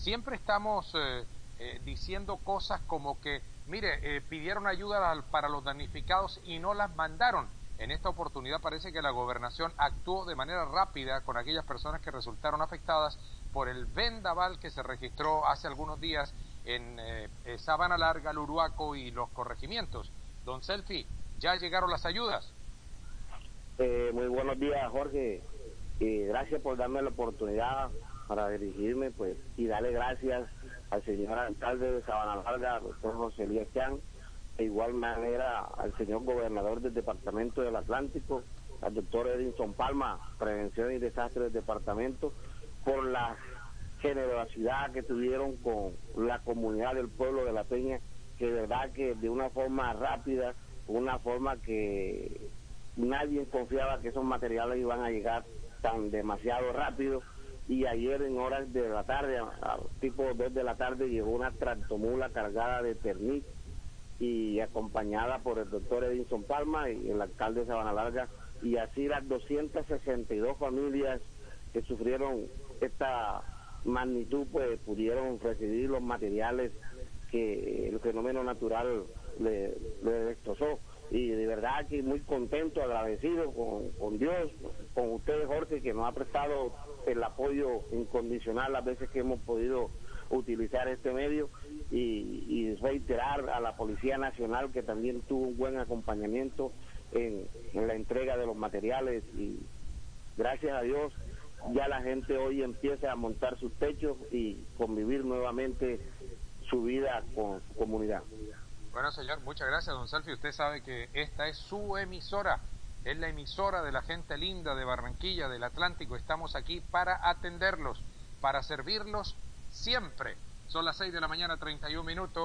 siempre estamos diciendo cosas como que, mire, pidieron ayuda para los damnificados y no las mandaron. En esta oportunidad parece que la gobernación actuó de manera rápida con aquellas personas que resultaron afectadas por el vendaval que se registró hace algunos días en Sabana Larga, Luruaco y los corregimientos. Don Selfie, ¿ya llegaron las ayudas? Muy buenos días, Jorge. Gracias por darme la oportunidad para dirigirme, pues, y darle gracias al señor alcalde de Sabana Larga, doctor José Elías Chan, de igual manera al señor gobernador del Departamento del Atlántico, al doctor Edinson Palma, Prevención y Desastres del Departamento, por la generosidad que tuvieron con la comunidad del pueblo de La Peña, que de verdad que de una forma rápida, una forma que nadie confiaba que esos materiales iban a llegar tan demasiado rápido. Y ayer en horas de la tarde, a tipo 2 de la tarde, llegó una tractomula cargada de perniz y acompañada por el doctor Edinson Palma y el alcalde de Sabana Larga, y así las 262 familias que sufrieron esta magnitud pues pudieron recibir los materiales que el fenómeno natural le destrozó. Y de verdad que muy contento, agradecido con Dios, con ustedes, Jorge, que nos ha prestado el apoyo incondicional las veces que hemos podido utilizar este medio, y reiterar a la Policía Nacional, que también tuvo un buen acompañamiento en la entrega de los materiales, y gracias a Dios ya la gente hoy empieza a montar sus techos y convivir nuevamente su vida con su comunidad. Bueno, señor, muchas gracias, don Selfie. Usted sabe que esta es su emisora, es la emisora de la gente linda de Barranquilla, del Atlántico. Estamos aquí para atenderlos, para servirlos siempre. Son las 6 de la mañana, 31 minutos.